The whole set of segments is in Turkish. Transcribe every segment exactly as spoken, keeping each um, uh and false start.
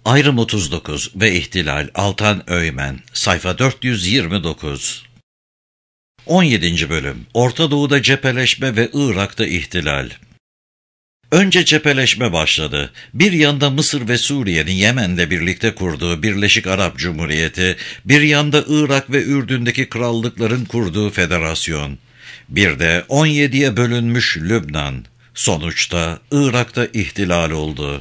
Ayrım otuz dokuz ve İhtilal Altan Öğmen sayfa dört yüz yirmi dokuz. on yedinci bölüm Orta Doğu'da cepheleşme ve Irak'ta ihtilal. Önce cepheleşme başladı. Bir yanda Mısır ve Suriye'nin Yemen'le birlikte kurduğu Birleşik Arap Cumhuriyeti, bir yanda Irak ve Ürdün'deki krallıkların kurduğu federasyon. Bir de on yediye bölünmüş Lübnan. Sonuçta Irak'ta ihtilal oldu.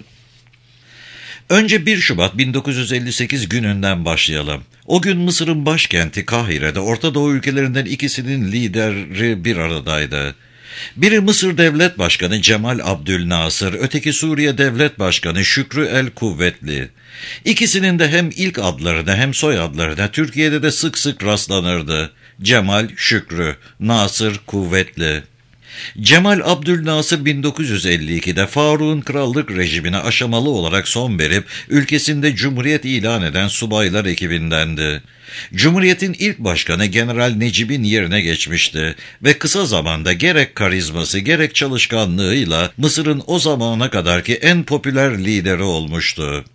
Önce bir Şubat bin dokuz yüz elli sekiz gününden başlayalım. O gün Mısır'ın başkenti Kahire'de Orta Doğu ülkelerinden ikisinin lideri bir aradaydı. Biri Mısır Devlet Başkanı Cemal Abdülnasır, öteki Suriye Devlet Başkanı Şükrü El Kuvvetli. İkisinin de hem ilk adlarına hem soyadlarına Türkiye'de de sık sık rastlanırdı. Cemal Şükrü, Nasır Kuvvetli. Cemal Abdülnasır bin dokuz yüz elli ikide Faruk'un krallık rejimine aşamalı olarak son verip ülkesinde cumhuriyet ilan eden subaylar ekibindendi. Cumhuriyetin ilk başkanı General Necip'in yerine geçmişti ve kısa zamanda gerek karizması gerek çalışkanlığıyla Mısır'ın o zamana kadarki en popüler lideri olmuştu.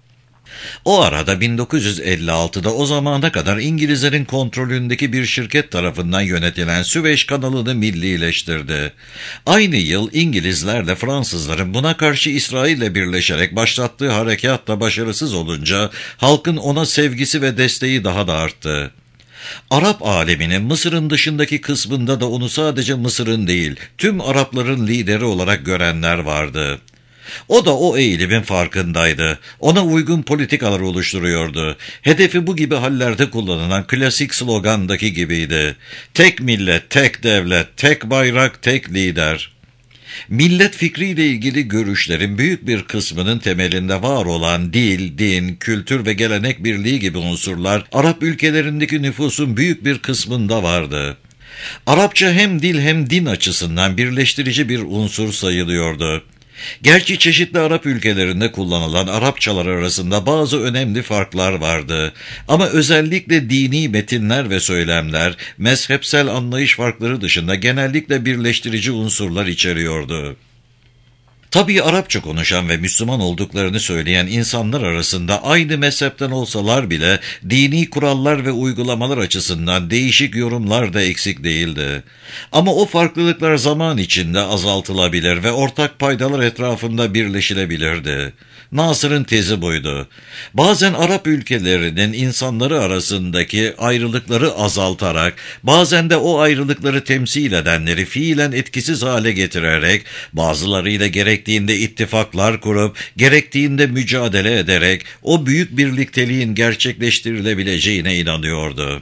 O arada bin dokuz yüz elli altıda o zamana kadar İngilizlerin kontrolündeki bir şirket tarafından yönetilen Süveyş kanalını millileştirdi. Aynı yıl İngilizlerle Fransızların buna karşı İsrail'le birleşerek başlattığı harekat da başarısız olunca halkın ona sevgisi ve desteği daha da arttı. Arap aleminin Mısır'ın dışındaki kısmında da onu sadece Mısır'ın değil, tüm Arapların lideri olarak görenler vardı. O da o eğilimin farkındaydı. Ona uygun politikalar oluşturuyordu. Hedefi bu gibi hallerde kullanılan klasik slogandaki gibiydi. Tek millet, tek devlet, tek bayrak, tek lider. Millet fikriyle ilgili görüşlerin büyük bir kısmının temelinde var olan dil, din, kültür ve gelenek birliği gibi unsurlar Arap ülkelerindeki nüfusun büyük bir kısmında vardı. Arapça hem dil hem din açısından birleştirici bir unsur sayılıyordu. Gerçi çeşitli Arap ülkelerinde kullanılan Arapçalar arasında bazı önemli farklar vardı. Ama özellikle dini metinler ve söylemler, mezhepsel anlayış farkları dışında genellikle birleştirici unsurlar içeriyordu. Tabii Arapça konuşan ve Müslüman olduklarını söyleyen insanlar arasında aynı mezhepten olsalar bile dini kurallar ve uygulamalar açısından değişik yorumlar da eksik değildi. Ama o farklılıklar zaman içinde azaltılabilir ve ortak paydalar etrafında birleşilebilirdi. Nasır'ın tezi buydu. Bazen Arap ülkelerinin insanları arasındaki ayrılıkları azaltarak, bazen de o ayrılıkları temsil edenleri fiilen etkisiz hale getirerek, bazılarıyla gerektiğinde ittifaklar kurup, gerektiğinde mücadele ederek, o büyük birlikteliğin gerçekleştirilebileceğine inanıyordu.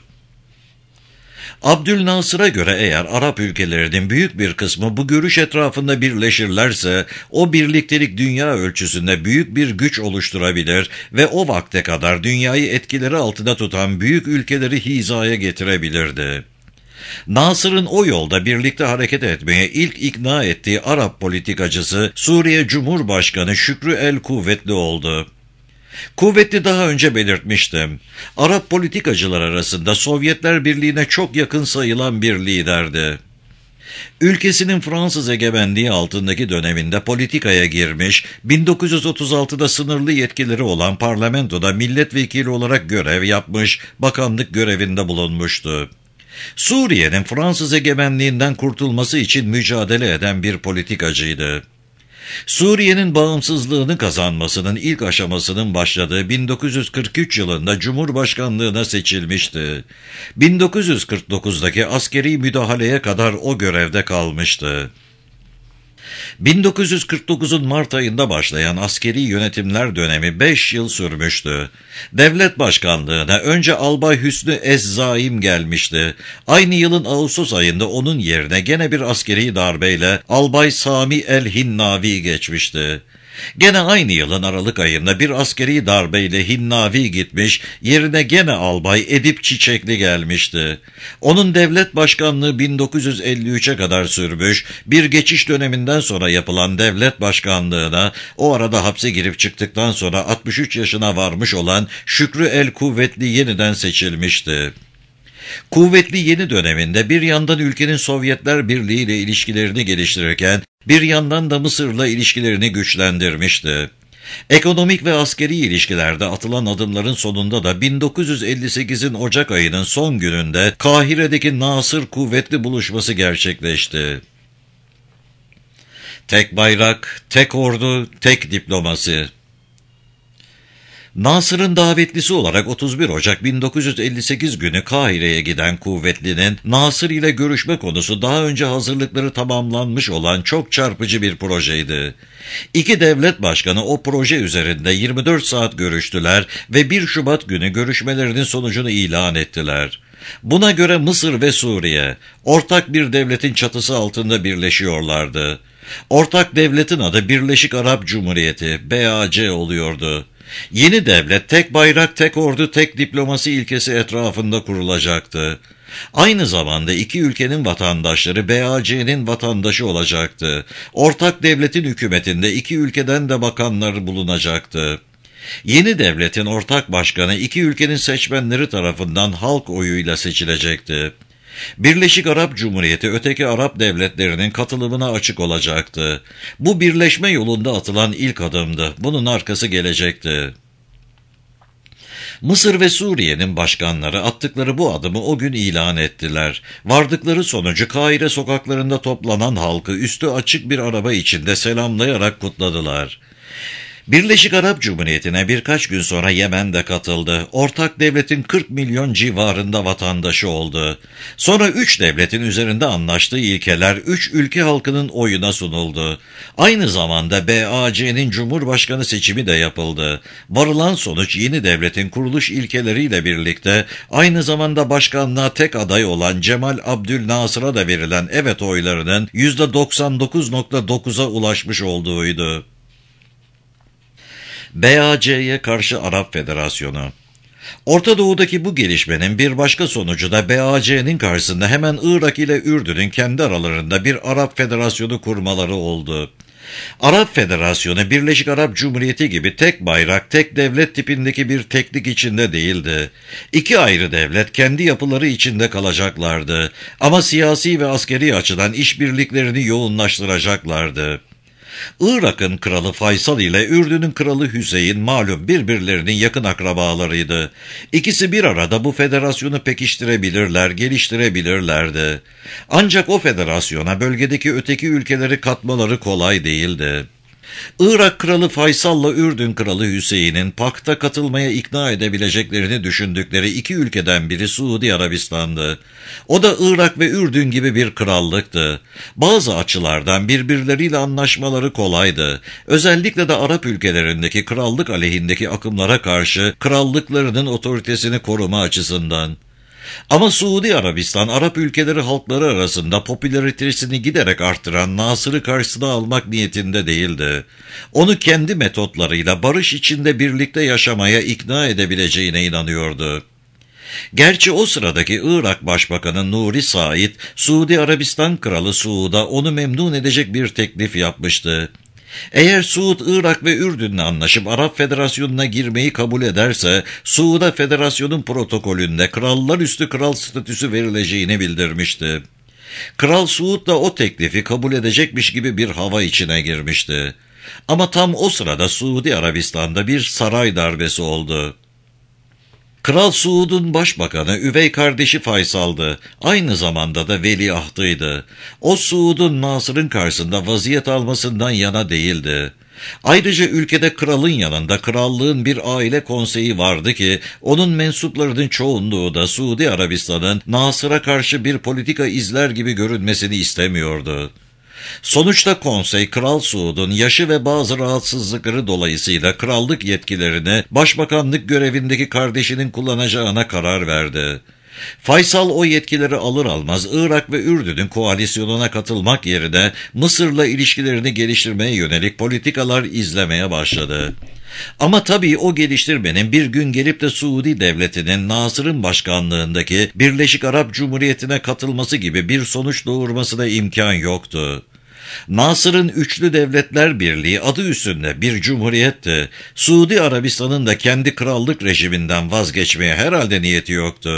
Abdülnasır'a göre eğer Arap ülkelerinin büyük bir kısmı bu görüş etrafında birleşirlerse, o birliktelik dünya ölçüsünde büyük bir güç oluşturabilir ve o vakte kadar dünyayı etkileri altında tutan büyük ülkeleri hizaya getirebilirdi. Nasır'ın o yolda birlikte hareket etmeye ilk ikna ettiği Arap politikacısı Suriye Cumhurbaşkanı Şükrü El Kuvvetli oldu. Kuvvetli daha önce belirtmiştim. Arap politikacılar arasında Sovyetler Birliği'ne çok yakın sayılan bir liderdi. Ülkesinin Fransız egemenliği altındaki döneminde politikaya girmiş, bin dokuz yüz otuz altıda sınırlı yetkileri olan parlamentoda milletvekili olarak görev yapmış, bakanlık görevinde bulunmuştu. Suriye'nin Fransız egemenliğinden kurtulması için mücadele eden bir politikacıydı. Suriye'nin bağımsızlığını kazanmasının ilk aşamasının başladığı bin dokuz yüz kırk üç yılında Cumhurbaşkanlığına seçilmişti. bin dokuz yüz kırk dokuzdaki askeri müdahaleye kadar o görevde kalmıştı. bin dokuz yüz kırk dokuzun Mart ayında başlayan askeri yönetimler dönemi beş yıl sürmüştü. Devlet başkanlığına önce Albay Hüsnü Ez-Zaim gelmişti. Aynı yılın Ağustos ayında onun yerine gene bir askeri darbeyle Albay Sami El-Hinnavi geçmişti. Gene aynı yılın Aralık ayında bir askeri darbeyle Hinnavi gitmiş, yerine gene Albay Edip Çiçekli gelmişti. Onun devlet başkanlığı bin dokuz yüz elli üçe kadar sürmüş, bir geçiş döneminden sonra yapılan devlet başkanlığına o arada hapse girip çıktıktan sonra altmış üç yaşına varmış olan Şükrü El Kuvvetli yeniden seçilmişti. Kuvvetli yeni döneminde bir yandan ülkenin Sovyetler Birliği ile ilişkilerini geliştirirken, bir yandan da Mısır'la ilişkilerini güçlendirmişti. Ekonomik ve askeri ilişkilerde atılan adımların sonunda da bin dokuz yüz elli sekizin Ocak ayının son gününde Kahire'deki Nasır Kuvvetli Buluşması gerçekleşti. Tek bayrak, tek ordu, tek diplomasi. Nasır'ın davetlisi olarak otuz bir Ocak bin dokuz yüz elli sekiz günü Kahire'ye giden Kuvvetli'nin Nasır ile görüşme konusu daha önce hazırlıkları tamamlanmış olan çok çarpıcı bir projeydi. İki devlet başkanı o proje üzerinde yirmi dört saat görüştüler ve bir Şubat günü görüşmelerinin sonucunu ilan ettiler. Buna göre Mısır ve Suriye ortak bir devletin çatısı altında birleşiyorlardı. Ortak devletin adı Birleşik Arap Cumhuriyeti B A C oluyordu. Yeni devlet tek bayrak, tek ordu, tek diplomasi ilkesi etrafında kurulacaktı. Aynı zamanda iki ülkenin vatandaşları B A C'nin vatandaşı olacaktı. Ortak devletin hükümetinde iki ülkeden de bakanlar bulunacaktı. Yeni devletin ortak başkanı iki ülkenin seçmenleri tarafından halk oyuyla seçilecekti. Birleşik Arap Cumhuriyeti öteki Arap devletlerinin katılımına açık olacaktı. Bu birleşme yolunda atılan ilk adımdı. Bunun arkası gelecekti. Mısır ve Suriye'nin başkanları attıkları bu adımı o gün ilan ettiler. Vardıkları sonucu Kahire sokaklarında toplanan halkı üstü açık bir araba içinde selamlayarak kutladılar. Birleşik Arap Cumhuriyeti'ne birkaç gün sonra Yemen de katıldı. Ortak devletin kırk milyon civarında vatandaşı oldu. Sonra üç devletin üzerinde anlaştığı ilkeler üç ülke halkının oyuna sunuldu. Aynı zamanda B A C'nin Cumhurbaşkanı seçimi de yapıldı. Varılan sonuç yeni devletin kuruluş ilkeleriyle birlikte aynı zamanda başkanlığa tek aday olan Cemal Abdülnasır'a da verilen evet oylarının yüzde doksan dokuz nokta dokuza ulaşmış olduğuydu. B A C'ye karşı Arap Federasyonu. Orta Doğu'daki bu gelişmenin bir başka sonucu da B A C'nin karşısında hemen Irak ile Ürdün'ün kendi aralarında bir Arap Federasyonu kurmaları oldu. Arap Federasyonu Birleşik Arap Cumhuriyeti gibi tek bayrak, tek devlet tipindeki bir teklik içinde değildi. İki ayrı devlet kendi yapıları içinde kalacaklardı ama siyasi ve askeri açıdan işbirliklerini yoğunlaştıracaklardı. Irak'ın kralı Faysal ile Ürdün'ün kralı Hüseyin malum birbirlerinin yakın akrabalarıydı. İkisi bir arada bu federasyonu pekiştirebilirler, geliştirebilirlerdi. Ancak o federasyona bölgedeki öteki ülkeleri katmaları kolay değildi. Irak kralı Faysal'la Ürdün kralı Hüseyin'in pakta katılmaya ikna edebileceklerini düşündükleri iki ülkeden biri Suudi Arabistan'dı. O da Irak ve Ürdün gibi bir krallıktı. Bazı açılardan birbirleriyle anlaşmaları kolaydı. Özellikle de Arap ülkelerindeki krallık aleyhindeki akımlara karşı krallıklarının otoritesini koruma açısından. Ama Suudi Arabistan, Arap ülkeleri halkları arasında popülaritesini giderek arttıran Nasır'ı karşısına almak niyetinde değildi. Onu kendi metotlarıyla barış içinde birlikte yaşamaya ikna edebileceğine inanıyordu. Gerçi o sıradaki Irak Başbakanı Nuri Said, Suudi Arabistan Kralı Suud'a onu memnun edecek bir teklif yapmıştı. Eğer Suud, Irak ve Ürdün'le anlaşıp Arap Federasyonu'na girmeyi kabul ederse, Suud'a Federasyon'un protokolünde krallar üstü kral statüsü verileceğini bildirmişti. Kral Suud da o teklifi kabul edecekmiş gibi bir hava içine girmişti. Ama tam o sırada Suudi Arabistan'da bir saray darbesi oldu. Kral Suud'un başbakanı üvey kardeşi Faysal'dı. Aynı zamanda da veliahtıydı. O Suud'un Nasır'ın karşısında vaziyet almasından yana değildi. Ayrıca ülkede kralın yanında krallığın bir aile konseyi vardı ki onun mensuplarının çoğunluğu da Suudi Arabistan'ın Nasır'a karşı bir politika izler gibi görünmesini istemiyordu. Sonuçta konsey, Kral Suud'un yaşı ve bazı rahatsızlıkları dolayısıyla krallık yetkilerini başbakanlık görevindeki kardeşinin kullanacağına karar verdi. Faysal o yetkileri alır almaz Irak ve Ürdün'ün koalisyonuna katılmak yerine Mısır'la ilişkilerini geliştirmeye yönelik politikalar izlemeye başladı. Ama tabii o geliştirmenin bir gün gelip de Suudi Devleti'nin Nasır'ın başkanlığındaki Birleşik Arap Cumhuriyeti'ne katılması gibi bir sonuç doğurmasına imkan yoktu. Nasır'ın Üçlü Devletler Birliği adı üstünde bir cumhuriyetti. Suudi Arabistan'ın da kendi krallık rejiminden vazgeçmeye herhalde niyeti yoktu.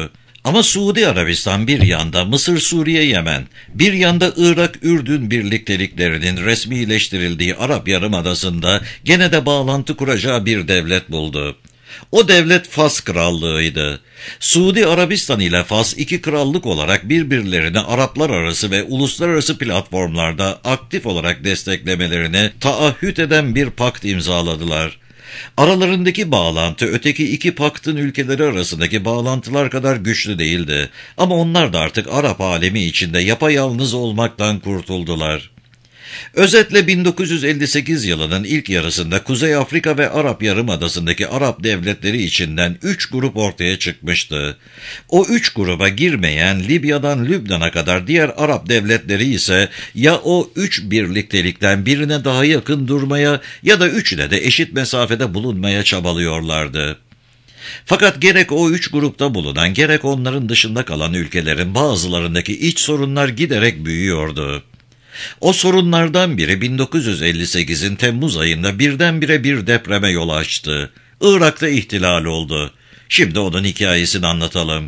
Ama Suudi Arabistan bir yanda, Mısır, Suriye, Yemen, bir yanda Irak, Ürdün birlikteliklerinin resmileştirildiği Arap Yarımadası'nda gene de bağlantı kuracağı bir devlet buldu. O devlet Fas Krallığı'ydı. Suudi Arabistan ile Fas iki krallık olarak birbirlerini Araplar arası ve uluslararası platformlarda aktif olarak desteklemelerini taahhüt eden bir pakt imzaladılar. Aralarındaki bağlantı öteki iki paktın ülkeleri arasındaki bağlantılar kadar güçlü değildi. Ama onlar da artık Arap alemi içinde yapayalnız olmaktan kurtuldular. Özetle bin dokuz yüz elli sekiz yılının ilk yarısında Kuzey Afrika ve Arap Yarımadası'ndaki Arap devletleri içinden üç grup ortaya çıkmıştı. O üç gruba girmeyen Libya'dan Lübnan'a kadar diğer Arap devletleri ise ya o üç birliktelikten birine daha yakın durmaya ya da üçüne de eşit mesafede bulunmaya çabalıyorlardı. Fakat gerek o üç grupta bulunan gerek onların dışında kalan ülkelerin bazılarındaki iç sorunlar giderek büyüyordu. O sorunlardan biri bin dokuz yüz elli sekizin Temmuz ayında birdenbire bir depreme yol açtı. Irak'ta ihtilal oldu. Şimdi onun hikayesini anlatalım.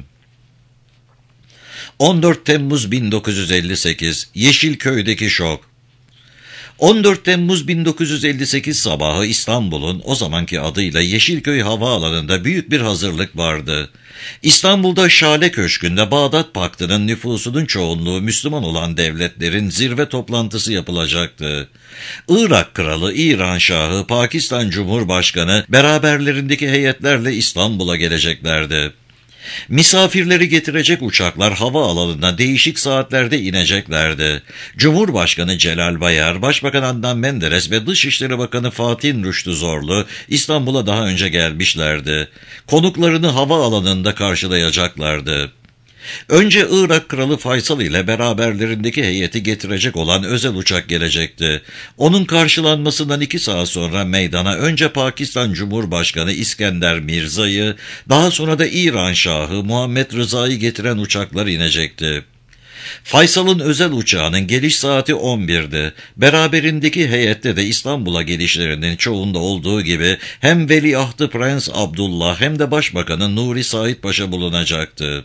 on dört Temmuz bin dokuz yüz elli sekiz, Yeşilköy'deki şok. on dört Temmuz bin dokuz yüz elli sekiz sabahı İstanbul'un o zamanki adıyla Yeşilköy Havaalanı'nda büyük bir hazırlık vardı. İstanbul'da Şale Köşkü'nde Bağdat Paktı'nın nüfusunun çoğunluğu Müslüman olan devletlerin zirve toplantısı yapılacaktı. Irak Kralı, İran Şahı, Pakistan Cumhurbaşkanı beraberlerindeki heyetlerle İstanbul'a geleceklerdi. Misafirleri getirecek uçaklar havaalanına değişik saatlerde ineceklerdi. Cumhurbaşkanı Celal Bayar, Başbakan Adnan Menderes ve Dışişleri Bakanı Fatih Rüştü Zorlu İstanbul'a daha önce gelmişlerdi. Konuklarını havaalanında karşılayacaklardı. Önce Irak Kralı Faysal ile beraberlerindeki heyeti getirecek olan özel uçak gelecekti. Onun karşılanmasından iki saat sonra meydana önce Pakistan Cumhurbaşkanı İskender Mirza'yı, daha sonra da İran Şahı Muhammed Rıza'yı getiren uçaklar inecekti. Faysal'ın özel uçağının geliş saati on birdi. Beraberindeki heyette de İstanbul'a gelişlerinin çoğunda olduğu gibi hem Veliahtı Prens Abdullah hem de Başbakanı Nuri Said Paşa bulunacaktı.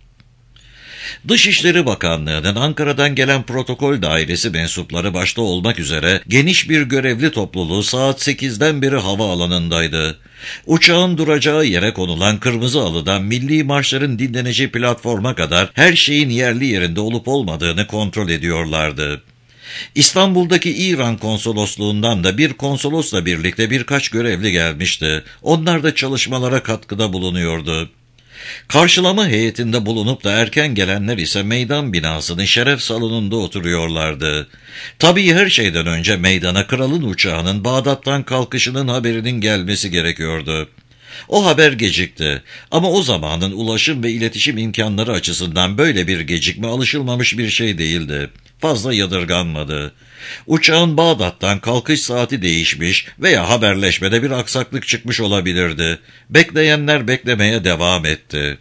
Dışişleri Bakanlığı'nın Ankara'dan gelen protokol dairesi mensupları başta olmak üzere geniş bir görevli topluluğu saat sekizden beri havaalanındaydı. Uçağın duracağı yere konulan kırmızı halıdan milli marşların dinleneceği platforma kadar her şeyin yerli yerinde olup olmadığını kontrol ediyorlardı. İstanbul'daki İran konsolosluğundan da bir konsolosla birlikte birkaç görevli gelmişti. Onlar da çalışmalara katkıda bulunuyordu. Karşılama heyetinde bulunup da erken gelenler ise meydan binasının şeref salonunda oturuyorlardı. Tabii her şeyden önce meydana kralın uçağının Bağdat'tan kalkışının haberinin gelmesi gerekiyordu. O haber gecikti ama o zamanın ulaşım ve iletişim imkanları açısından böyle bir gecikme alışılmamış bir şey değildi. Fazla yadırganmadı. Uçağın Bağdat'tan kalkış saati değişmiş veya haberleşmede bir aksaklık çıkmış olabilirdi. Bekleyenler beklemeye devam etti.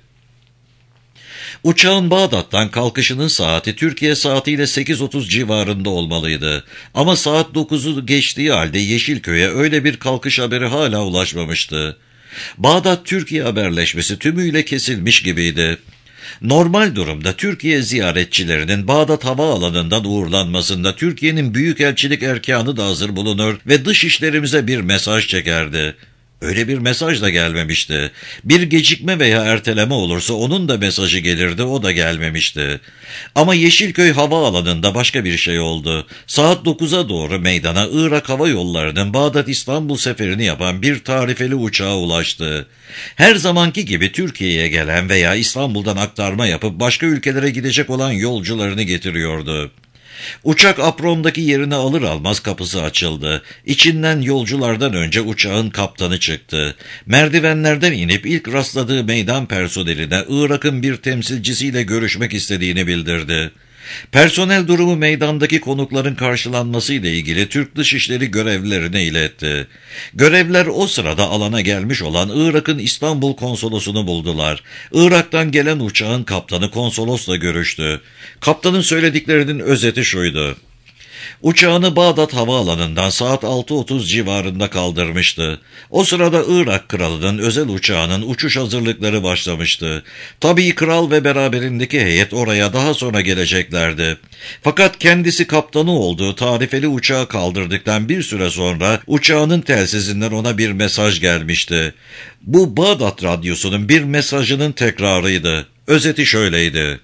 Uçağın Bağdat'tan kalkışının saati Türkiye saatiyle sekiz otuz civarında olmalıydı. Ama saat dokuzu geçtiği halde Yeşilköy'e öyle bir kalkış haberi hala ulaşmamıştı. Bağdat-Türkiye haberleşmesi tümüyle kesilmiş gibiydi. Normal durumda Türkiye ziyaretçilerinin Bağdat Havaalanı'ndan uğurlanmasında Türkiye'nin büyükelçilik erkanı da hazır bulunur ve dışişlerimize bir mesaj çekerdi. Öyle bir mesaj da gelmemişti. Bir gecikme veya erteleme olursa onun da mesajı gelirdi, o da gelmemişti. Ama Yeşilköy Havaalanı'nda başka bir şey oldu. Saat dokuza doğru meydana Irak Hava Yolları'nın Bağdat-İstanbul seferini yapan bir tarifeli uçağa ulaştı. Her zamanki gibi Türkiye'ye gelen veya İstanbul'dan aktarma yapıp başka ülkelere gidecek olan yolcularını getiriyordu. Uçak aprondaki yerini alır almaz kapısı açıldı. İçinden yolculardan önce uçağın kaptanı çıktı. Merdivenlerden inip ilk rastladığı meydan personeline Irak'ın bir temsilcisiyle görüşmek istediğini bildirdi. Personel durumu meydandaki konukların karşılanmasıyla ilgili Türk Dışişleri görevlilerine iletti. Görevliler o sırada alana gelmiş olan Irak'ın İstanbul konsolosunu buldular. Irak'tan gelen uçağın kaptanı konsolosla görüştü. Kaptanın söylediklerinin özeti şuydu: Uçağını Bağdat Havaalanı'ndan saat altı otuz civarında kaldırmıştı. O sırada Irak kralının özel uçağının uçuş hazırlıkları başlamıştı. Tabii kral ve beraberindeki heyet oraya daha sonra geleceklerdi. Fakat kendisi kaptanı olduğu tarifeli uçağı kaldırdıktan bir süre sonra uçağının telsizinden ona bir mesaj gelmişti. Bu Bağdat radyosunun bir mesajının tekrarıydı. Özeti şöyleydi: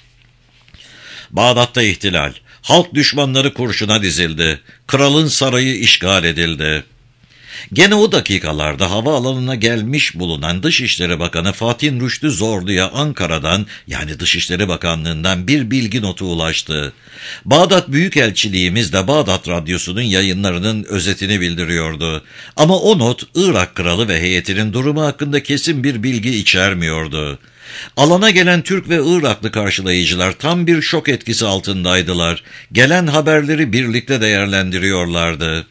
Bağdat'ta ihtilal. Halk düşmanları kurşuna dizildi. Kralın sarayı işgal edildi. Gene o dakikalarda havaalanına gelmiş bulunan Dışişleri Bakanı Fatih Rüştü Zorlu'ya Ankara'dan, yani Dışişleri Bakanlığı'ndan bir bilgi notu ulaştı. Bağdat Büyükelçiliğimiz de Bağdat Radyosu'nun yayınlarının özetini bildiriyordu. Ama o not Irak kralı ve heyetinin durumu hakkında kesin bir bilgi içermiyordu. Alana gelen Türk ve Iraklı karşılayıcılar tam bir şok etkisi altındaydılar. Gelen haberleri birlikte değerlendiriyorlardı.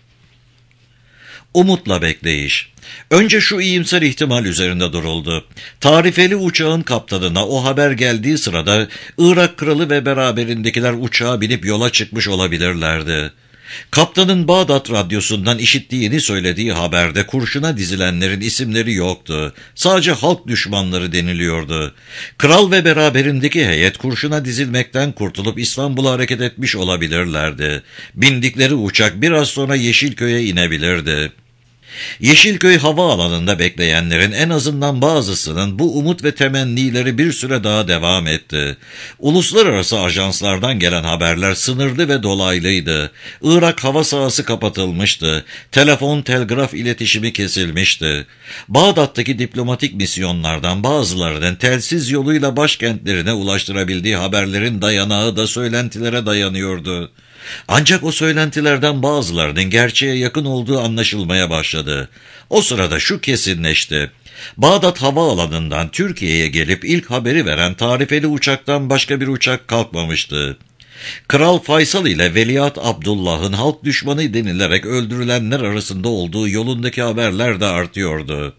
Umutla bekleyiş. Önce şu iyimser ihtimal üzerinde duruldu. Tarifeli uçağın kaptanına o haber geldiği sırada Irak kralı ve beraberindekiler uçağa binip yola çıkmış olabilirlerdi. Kaptanın Bağdat radyosundan işittiğini söylediği haberde kurşuna dizilenlerin isimleri yoktu. Sadece halk düşmanları deniliyordu. Kral ve beraberindeki heyet kurşuna dizilmekten kurtulup İstanbul'a hareket etmiş olabilirlerdi. Bindikleri uçak biraz sonra Yeşilköy'e inebilirdi. Yeşilköy havaalanında bekleyenlerin en azından bazısının bu umut ve temennileri bir süre daha devam etti. Uluslararası ajanslardan gelen haberler sınırlı ve dolaylıydı. Irak hava sahası kapatılmıştı. Telefon, telgraf iletişimi kesilmişti. Bağdat'taki diplomatik misyonlardan bazılarının telsiz yoluyla başkentlerine ulaştırabildiği haberlerin dayanağı da söylentilere dayanıyordu. Ancak o söylentilerden bazılarının gerçeğe yakın olduğu anlaşılmaya başladı. O sırada şu kesinleşti: Bağdat Havaalanı'ndan Türkiye'ye gelip ilk haberi veren tarifeli uçaktan başka bir uçak kalkmamıştı. Kral Faysal ile Veliaht Abdullah'ın halk düşmanı denilerek öldürülenler arasında olduğu yolundaki haberler de artıyordu.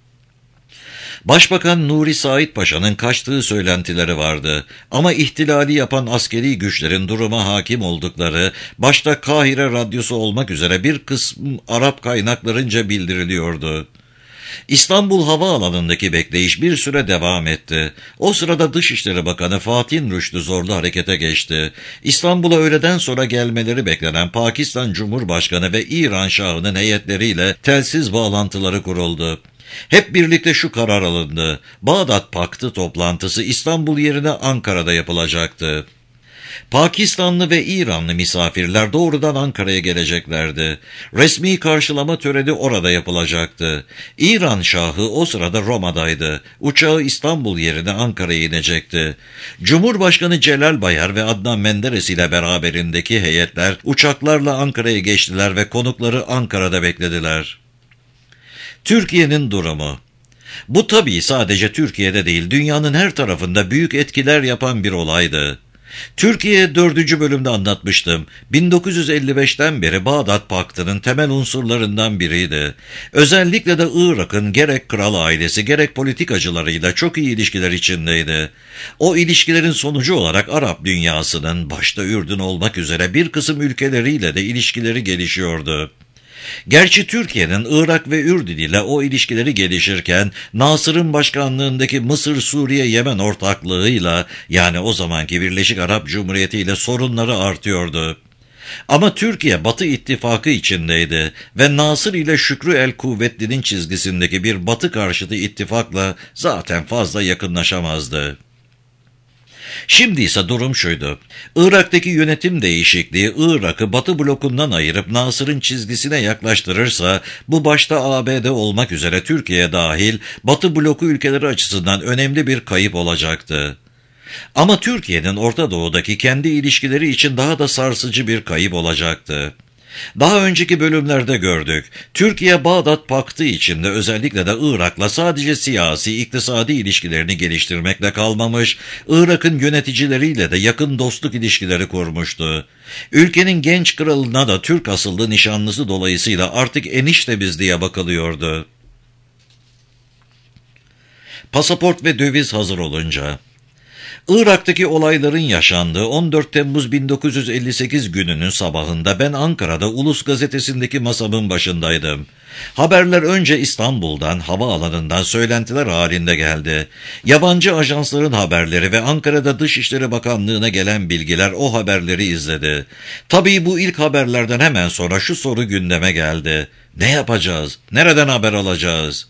Başbakan Nuri Said Paşa'nın kaçtığı söylentileri vardı. Ama ihtilali yapan askeri güçlerin duruma hakim oldukları, başta Kahire Radyosu olmak üzere bir kısım Arap kaynaklarınca bildiriliyordu. İstanbul Havaalanı'ndaki bekleyiş bir süre devam etti. O sırada Dışişleri Bakanı Fatih Rüştü Zorlu harekete geçti. İstanbul'a öğleden sonra gelmeleri beklenen Pakistan Cumhurbaşkanı ve İran Şahı'nın heyetleriyle telsiz bağlantıları kuruldu. Hep birlikte şu karar alındı: Bağdat Paktı toplantısı İstanbul yerine Ankara'da yapılacaktı. Pakistanlı ve İranlı misafirler doğrudan Ankara'ya geleceklerdi. Resmi karşılama töreni orada yapılacaktı. İran Şahı o sırada Roma'daydı. Uçağı İstanbul yerine Ankara'ya inecekti. Cumhurbaşkanı Celal Bayar ve Adnan Menderes ile beraberindeki heyetler uçaklarla Ankara'ya geçtiler ve konukları Ankara'da beklediler. Türkiye'nin durumu. Bu tabii sadece Türkiye'de değil, dünyanın her tarafında büyük etkiler yapan bir olaydı. Türkiye dördüncü bölümde anlatmıştım. bin dokuz yüz elli beşten beri Bağdat Paktı'nın temel unsurlarından biriydi. Özellikle de Irak'ın gerek kral ailesi gerek politikacılarıyla çok iyi ilişkiler içindeydi. O ilişkilerin sonucu olarak Arap dünyasının başta Ürdün olmak üzere bir kısım ülkeleriyle de ilişkileri gelişiyordu. Gerçi Türkiye'nin Irak ve Ürdün ile o ilişkileri gelişirken Nasır'ın başkanlığındaki Mısır-Suriye-Yemen ortaklığıyla, yani o zamanki Birleşik Arap Cumhuriyeti ile sorunları artıyordu. Ama Türkiye Batı ittifakı içindeydi ve Nasır ile Şükrü el-Kuvvetli'nin çizgisindeki bir Batı karşıtı ittifakla zaten fazla yakınlaşamazdı. Şimdi ise durum şuydu: Irak'taki yönetim değişikliği Irak'ı Batı blokundan ayırıp Nasır'ın çizgisine yaklaştırırsa, bu başta A B D olmak üzere Türkiye dahil Batı bloku ülkeleri açısından önemli bir kayıp olacaktı. Ama Türkiye'nin Orta Doğu'daki kendi ilişkileri için daha da sarsıcı bir kayıp olacaktı. Daha önceki bölümlerde gördük. Türkiye Bağdat Paktı içinde özellikle de Irak'la sadece siyasi, iktisadi ilişkilerini geliştirmekle kalmamış, Irak'ın yöneticileriyle de yakın dostluk ilişkileri kurmuştu. Ülkenin genç kralına da Türk asıllı nişanlısı dolayısıyla artık eniştemiz diye bakılıyordu. Pasaport ve döviz hazır olunca Irak'taki olayların yaşandığı on dört Temmuz bin dokuz yüz elli sekiz gününün sabahında ben Ankara'da Ulus Gazetesi'ndeki masamın başındaydım. Haberler önce İstanbul'dan, havaalanından söylentiler halinde geldi. Yabancı ajansların haberleri ve Ankara'da Dışişleri Bakanlığı'na gelen bilgiler o haberleri izledi. Tabii bu ilk haberlerden hemen sonra şu soru gündeme geldi. Ne yapacağız? Nereden haber alacağız?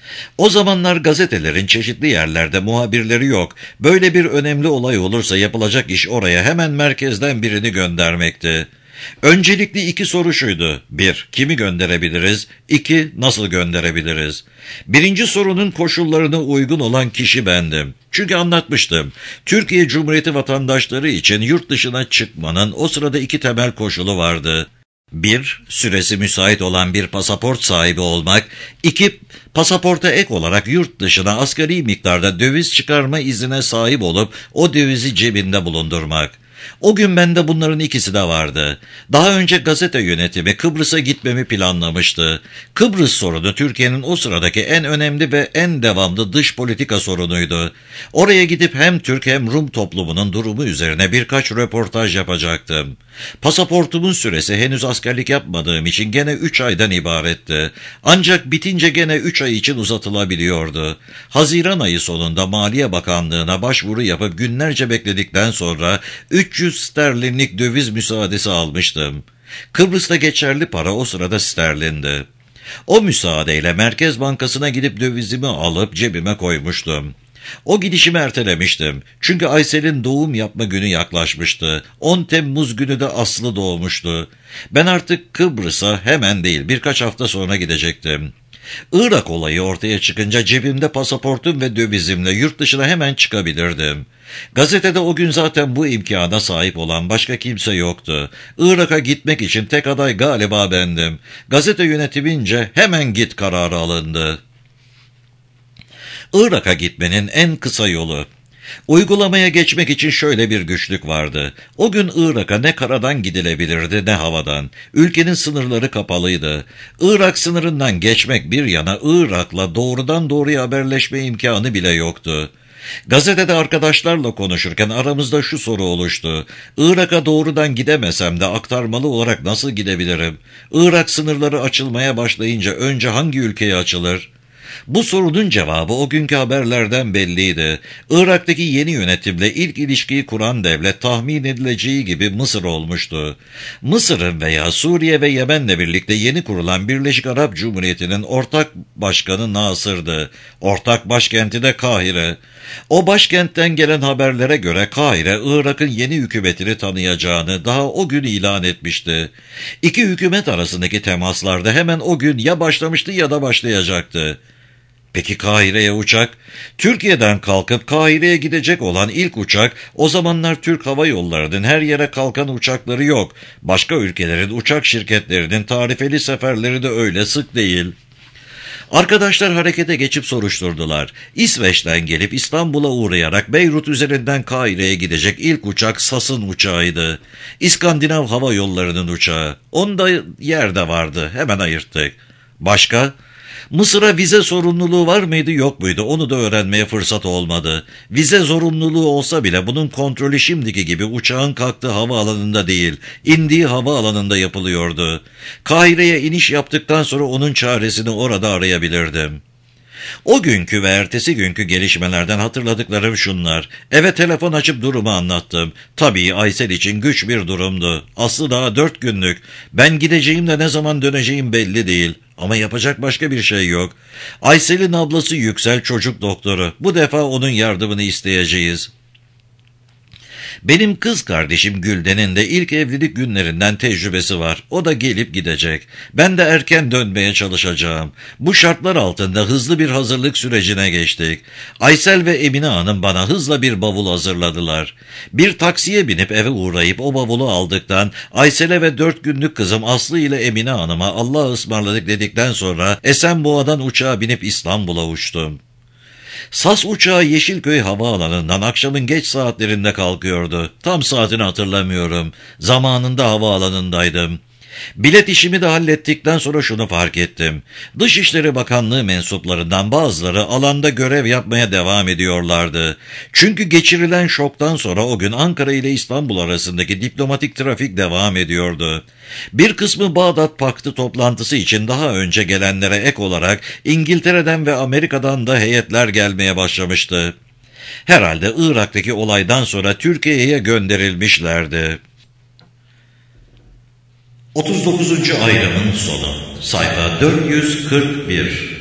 O zamanlar gazetelerin çeşitli yerlerde muhabirleri yok. Böyle bir önemli olay olursa yapılacak iş oraya hemen merkezden birini göndermekti. Öncelikli iki soru şuydu. Bir, kimi gönderebiliriz? İki, nasıl gönderebiliriz? Birinci sorunun koşullarına uygun olan kişi bendim. Çünkü anlatmıştım. Türkiye Cumhuriyeti vatandaşları için yurt dışına çıkmanın o sırada iki temel koşulu vardı. Bir, süresi müsait olan bir pasaport sahibi olmak. İki, pasaporta ek olarak yurt dışına asgari miktarda döviz çıkarma iznine sahip olup o dövizi cebinde bulundurmak. O gün bende bunların ikisi de vardı. Daha önce gazete yönetimi Kıbrıs'a gitmemi planlamıştı. Kıbrıs sorunu Türkiye'nin o sıradaki en önemli ve en devamlı dış politika sorunuydu. Oraya gidip hem Türk hem Rum toplumunun durumu üzerine birkaç röportaj yapacaktım. Pasaportumun süresi henüz askerlik yapmadığım için gene üç aydan ibaretti. Ancak bitince gene üç ay için uzatılabiliyordu. Haziran ayı sonunda Maliye Bakanlığı'na başvuru yapıp günlerce bekledikten sonra üç yüz sterlinlik döviz müsaadesi almıştım. Kıbrıs'ta geçerli para o sırada sterlindi. O müsaadeyle Merkez Bankası'na gidip dövizimi alıp cebime koymuştum. O gidişimi ertelemiştim. Çünkü Aysel'in doğum yapma günü yaklaşmıştı. on Temmuz günü de Aslı doğmuştu. Ben artık Kıbrıs'a hemen değil birkaç hafta sonra gidecektim. Irak olayı ortaya çıkınca cebimde pasaportum ve dövizimle yurt dışına hemen çıkabilirdim. Gazetede o gün zaten bu imkana sahip olan başka kimse yoktu. Irak'a gitmek için tek aday galiba bendim. Gazete yönetimince hemen git kararı alındı. Irak'a gitmenin en kısa yolu. Uygulamaya geçmek için şöyle bir güçlük vardı. O gün Irak'a ne karadan gidilebilirdi ne havadan. Ülkenin sınırları kapalıydı. Irak sınırından geçmek bir yana Irak'la doğrudan doğruya haberleşme imkanı bile yoktu. Gazetede arkadaşlarla konuşurken aramızda şu soru oluştu. Irak'a doğrudan gidemesem de aktarmalı olarak nasıl gidebilirim? Irak sınırları açılmaya başlayınca önce hangi ülkeye açılır? Bu sorunun cevabı o günkü haberlerden belliydi. Irak'taki yeni yönetimle ilk ilişkiyi kuran devlet tahmin edileceği gibi Mısır olmuştu. Mısır'ın veya Suriye ve Yemen'le birlikte yeni kurulan Birleşik Arap Cumhuriyeti'nin ortak başkanı Nasır'dı. Ortak başkenti de Kahire. O başkentten gelen haberlere göre Kahire, Irak'ın yeni hükümetini tanıyacağını daha o gün ilan etmişti. İki hükümet arasındaki temaslarda hemen o gün ya başlamıştı ya da başlayacaktı. Peki Kahire'ye uçak? Türkiye'den kalkıp Kahire'ye gidecek olan ilk uçak, o zamanlar Türk Hava Yolları'nın her yere kalkan uçakları yok. Başka ülkelerin uçak şirketlerinin tarifeli seferleri de öyle sık değil. Arkadaşlar harekete geçip soruşturdular. İsveç'ten gelip İstanbul'a uğrayarak Beyrut üzerinden Kahire'ye gidecek ilk uçak Sas'ın uçağıydı. İskandinav Hava Yolları'nın uçağı. Onda yer de vardı. Hemen ayırttık. Başka? Mısır'a vize sorumluluğu var mıydı yok muydu onu da öğrenmeye fırsat olmadı. Vize zorunluluğu olsa bile bunun kontrolü şimdiki gibi uçağın kalktığı havaalanında değil, indiği havaalanında yapılıyordu. Kahire'ye iniş yaptıktan sonra onun çaresini orada arayabilirdim. O günkü ve ertesi günkü gelişmelerden hatırladıklarım şunlar. Eve telefon açıp durumu anlattım. Tabii Aysel için güç bir durumdu. Aslı daha dört günlük. Ben gideceğim de ne zaman döneceğim belli değil. Ama yapacak başka bir şey yok. Aysel'in ablası Yüksel çocuk doktoru. Bu defa onun yardımını isteyeceğiz. Benim kız kardeşim Gülden'in de ilk evlilik günlerinden tecrübesi var. O da gelip gidecek. Ben de erken dönmeye çalışacağım. Bu şartlar altında hızlı bir hazırlık sürecine geçtik. Aysel ve Emine Hanım bana hızla bir bavul hazırladılar. Bir taksiye binip eve uğrayıp o bavulu aldıktan, Aysel'e ve dört günlük kızım Aslı ile Emine Hanım'a Allah'a ısmarladık dedikten sonra Esenboğa'dan uçağa binip İstanbul'a uçtum. Sas uçağı Yeşilköy Havaalanı'ndan akşamın geç saatlerinde kalkıyordu. Tam saatini hatırlamıyorum. Zamanında havaalanındaydım. Bilet işimi de hallettikten sonra şunu fark ettim. Dışişleri Bakanlığı mensuplarından bazıları alanda görev yapmaya devam ediyorlardı. Çünkü geçirilen şoktan sonra o gün Ankara ile İstanbul arasındaki diplomatik trafik devam ediyordu. Bir kısmı Bağdat Paktı toplantısı için daha önce gelenlere ek olarak İngiltere'den ve Amerika'dan da heyetler gelmeye başlamıştı. Herhalde Irak'taki olaydan sonra Türkiye'ye gönderilmişlerdi. otuz dokuzuncu ayrımın sonu. Sayfa dört yüz kırk bir.